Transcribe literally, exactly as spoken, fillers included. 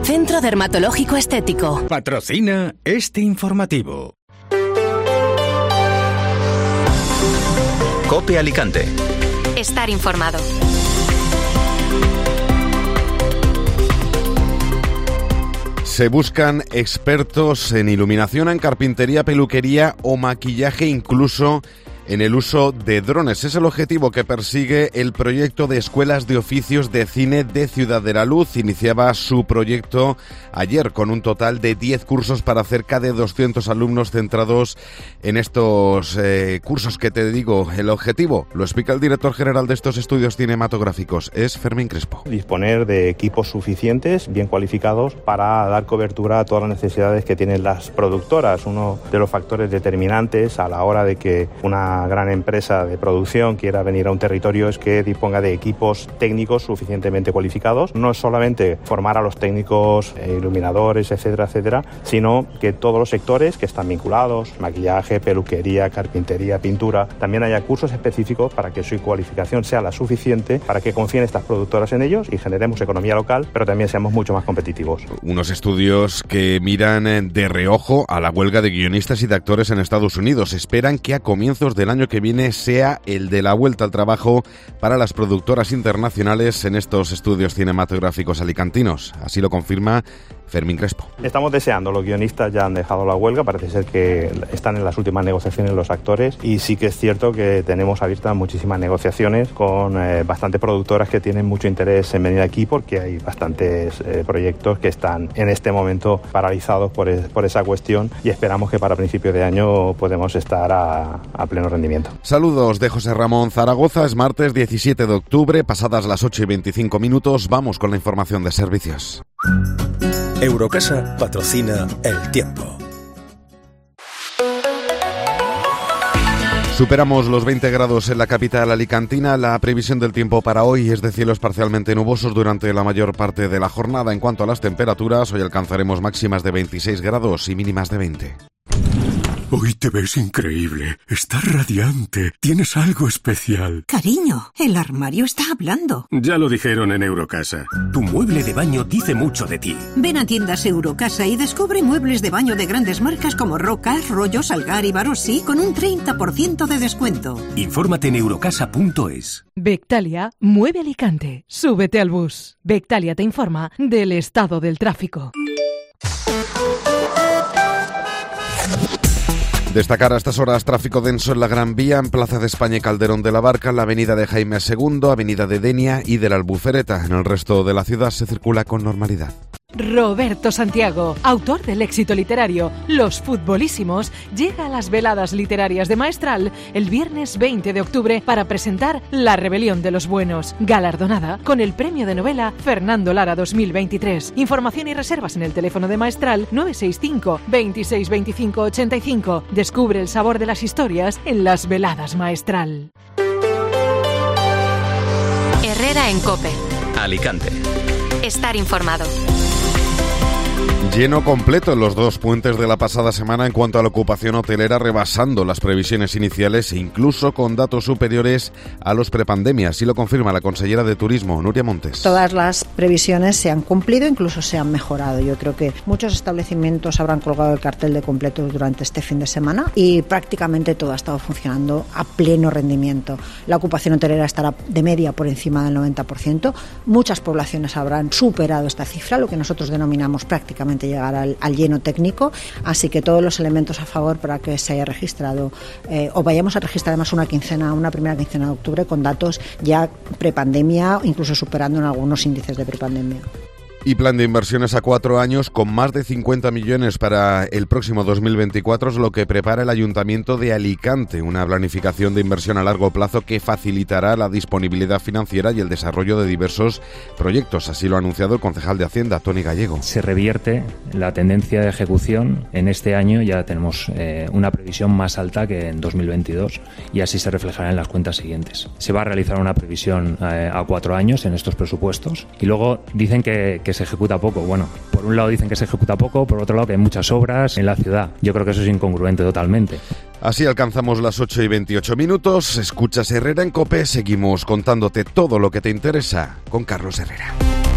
Centro Dermatológico Estético. Patrocina este informativo. COPE Alicante. Estar informado. Se buscan expertos en iluminación, en carpintería, peluquería o maquillaje, incluso en el uso de drones. Es el objetivo que persigue el proyecto de Escuelas de Oficios de Cine de Ciudad de la Luz. Iniciaba su proyecto ayer con un total de diez cursos para cerca de doscientos alumnos centrados en estos eh, cursos que te digo. El objetivo, lo explica el director general de estos estudios cinematográficos, es Fermín Crespo. Disponer de equipos suficientes, bien cualificados, para dar cobertura a todas las necesidades que tienen las productoras. Uno de los factores determinantes a la hora de que una gran empresa de producción quiera venir a un territorio es que disponga de equipos técnicos suficientemente cualificados. No es solamente formar a los técnicos, eh, iluminadores, etcétera, etcétera, sino que todos los sectores que están vinculados, maquillaje, peluquería, carpintería, pintura, también haya cursos específicos para que su cualificación sea la suficiente para que confíen estas productoras en ellos y generemos economía local, pero también seamos mucho más competitivos. Unos estudios que miran de reojo a la huelga de guionistas y de actores en Estados Unidos. Esperan que a comienzos del año que viene sea el de la vuelta al trabajo para las productoras internacionales en estos estudios cinematográficos alicantinos. Así lo confirma Fermín Crespo. Estamos deseando, los guionistas ya han dejado la huelga, parece ser que están en las últimas negociaciones los actores y sí que es cierto que tenemos abiertas muchísimas negociaciones con eh, bastantes productoras que tienen mucho interés en venir aquí porque hay bastantes eh, proyectos que están en este momento paralizados por, es, por esa cuestión y esperamos que para principios de año podemos estar a, a pleno rendimiento. Saludos de José Ramón Zaragoza, es martes diecisiete de octubre, pasadas las ocho y veinticinco minutos, vamos con la información de servicios. Eurocasa patrocina El Tiempo. Superamos los veinte grados en la capital alicantina. La previsión del tiempo para hoy es de cielos parcialmente nubosos durante la mayor parte de la jornada. En cuanto a las temperaturas, hoy alcanzaremos máximas de veintiséis grados y mínimas de veinte. Hoy te ves increíble, estás radiante, tienes algo especial. Cariño, el armario está hablando. Ya lo dijeron en Eurocasa. Tu mueble de baño dice mucho de ti. Ven a tiendas Eurocasa y descubre muebles de baño de grandes marcas como Roca, Rollo, Salgar y Barossi con un treinta por ciento de descuento. Infórmate en eurocasa punto es. Bectalia mueve Alicante. Súbete al bus. Bectalia te informa del estado del tráfico. Destacar a estas horas tráfico denso en la Gran Vía, en Plaza de España y Calderón de la Barca, la avenida de Jaime segundo, avenida de Denia y de la Albufereta. En el resto de la ciudad se circula con normalidad. Roberto Santiago, autor del éxito literario Los Futbolísimos, llega a las veladas literarias de Maestral el viernes veinte de octubre para presentar La Rebelión de los Buenos, galardonada con el premio de novela Fernando Lara dos mil veintitrés. Información y reservas en el teléfono de Maestral nueve seis cinco, veintiséis veinticinco ochenta y cinco. Descubre el sabor de las historias en las veladas Maestral. Herrera en COPE. Alicante. Estar informado. Lleno completo en los dos puentes de la pasada semana en cuanto a la ocupación hotelera, rebasando las previsiones iniciales e incluso con datos superiores a los prepandemia. Así lo confirma la consellera de Turismo, Nuria Montes. Todas las previsiones se han cumplido, incluso se han mejorado. Yo creo que muchos establecimientos habrán colgado el cartel de completo durante este fin de semana y prácticamente todo ha estado funcionando a pleno rendimiento. La ocupación hotelera estará de media por encima del noventa por ciento. Muchas poblaciones habrán superado esta cifra, lo que nosotros denominamos prácticamente llegar al, al lleno técnico, así que todos los elementos a favor para que se haya registrado eh, o vayamos a registrar además una quincena, una primera quincena de octubre con datos ya prepandemia, incluso superando en algunos índices de prepandemia. Y plan de inversiones a cuatro años con más de cincuenta millones para el próximo dos mil veinticuatro es lo que prepara el Ayuntamiento de Alicante, una planificación de inversión a largo plazo que facilitará la disponibilidad financiera y el desarrollo de diversos proyectos. Así lo ha anunciado el concejal de Hacienda, Toni Gallego. Se revierte la tendencia de ejecución. En este año ya tenemos eh, una previsión más alta que en dos mil veintidós y así se reflejará en las cuentas siguientes. Se va a realizar una previsión eh, a cuatro años en estos presupuestos y luego dicen que, que se ejecuta poco. Bueno, por un lado dicen que se ejecuta poco, por otro lado que hay muchas obras en la ciudad. Yo creo que eso es incongruente totalmente. Así alcanzamos las ocho y veintiocho minutos. Escuchas Herrera en COPE. Seguimos contándote todo lo que te interesa con Carlos Herrera.